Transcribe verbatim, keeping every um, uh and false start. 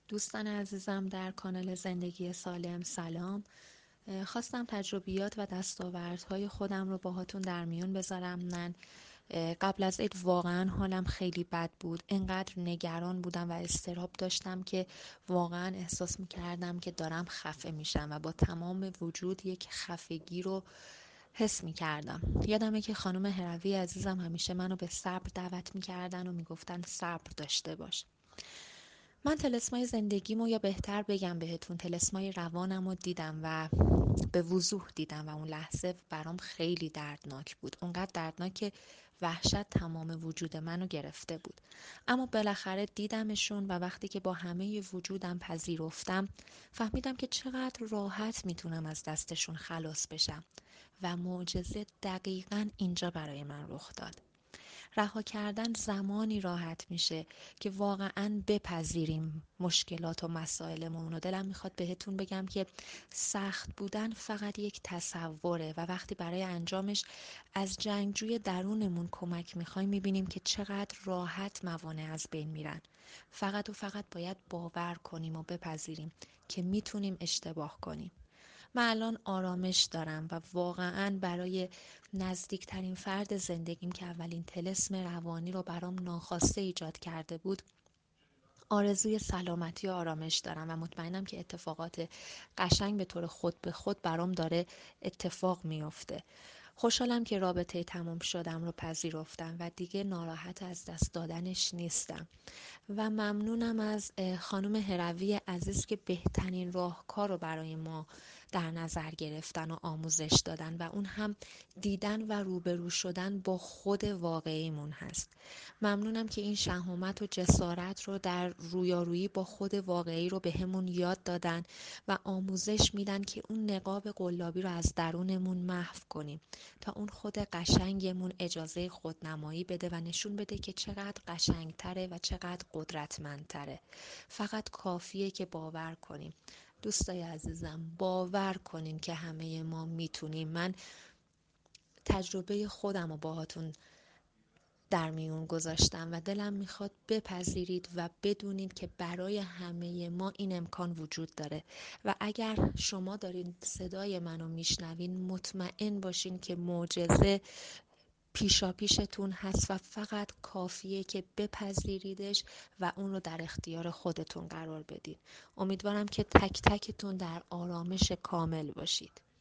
دوستان عزیزم در کانال زندگی سالم سلام. خواستم تجربیات و دستاوردهای خودم رو باهاتون در میون بذارم. من قبل از عید واقعا حالم خیلی بد بود، انقدر نگران بودم و اضطراب داشتم که واقعا احساس میکردم که دارم خفه میشم و با تمام وجود یک خفگی رو حس میکردم. یادمه که خانم هروی عزیزم همیشه منو به صبر دعوت میکردن و میگفتن صبر داشته باش. من طلسمای زندگیمو، یا بهتر بگم بهتون طلسمای روانمو دیدم و به وضوح دیدم و اون لحظه برام خیلی دردناک بود، اونقدر دردناک که وحشت تمام وجود منو گرفته بود. اما بالاخره دیدمشون و وقتی که با همه وجودم پذیرفتم فهمیدم که چقدر راحت میتونم از دستشون خلاص بشم و معجزه دقیقاً اینجا برای من رخ داد. رها کردن زمانی راحت میشه که واقعا بپذیریم مشکلات و مسائلمون. و دلم میخواد بهتون بگم که سخت بودن فقط یک تصوره و وقتی برای انجامش از جنگجوی درونمون کمک میخوایم میبینیم که چقدر راحت موانع از بین میرن. فقط و فقط باید باور کنیم و بپذیریم که میتونیم اشتباه کنیم. من الان آرامش دارم و واقعا برای نزدیکترین فرد زندگیم که اولین طلسم روانی رو برام ناخواسته ایجاد کرده بود آرزوی سلامتی و آرامش دارم و مطمئنم که اتفاقات قشنگ به طور خود به خود برام داره اتفاق میفته. خوشحالم که رابطه تموم شدم رو پذیرفتم و دیگه ناراحت از دست دادنش نیستم و ممنونم از خانم هروی عزیز که بهترین راهکار رو برای ما در نظر گرفتن و آموزش دادن و اون هم دیدن و روبرو شدن با خود واقعیمون هست. ممنونم که این شهامت و جسارت رو در رویارویی با خود واقعی رو به همون یاد دادن و آموزش میدن که اون نقاب قلابی رو از درونمون محو کنیم تا اون خود قشنگمون اجازه خودنمایی بده و نشون بده که چقدر قشنگتره و چقدر قدرتمندتره. فقط کافیه که باور کنیم. دوستای عزیزم، باور کنین که همه ما میتونیم. من تجربه خودم رو باهاتون در میون گذاشتم و دلم میخواد بپذیرید و بدونید که برای همه ما این امکان وجود داره و اگر شما دارین صدای منو میشنوین مطمئن باشین که معجزه پیشا پیشتون هست و فقط کافیه که بپذیریدش و اون رو در اختیار خودتون قرار بدین. امیدوارم که تک تکتون در آرامش کامل باشید.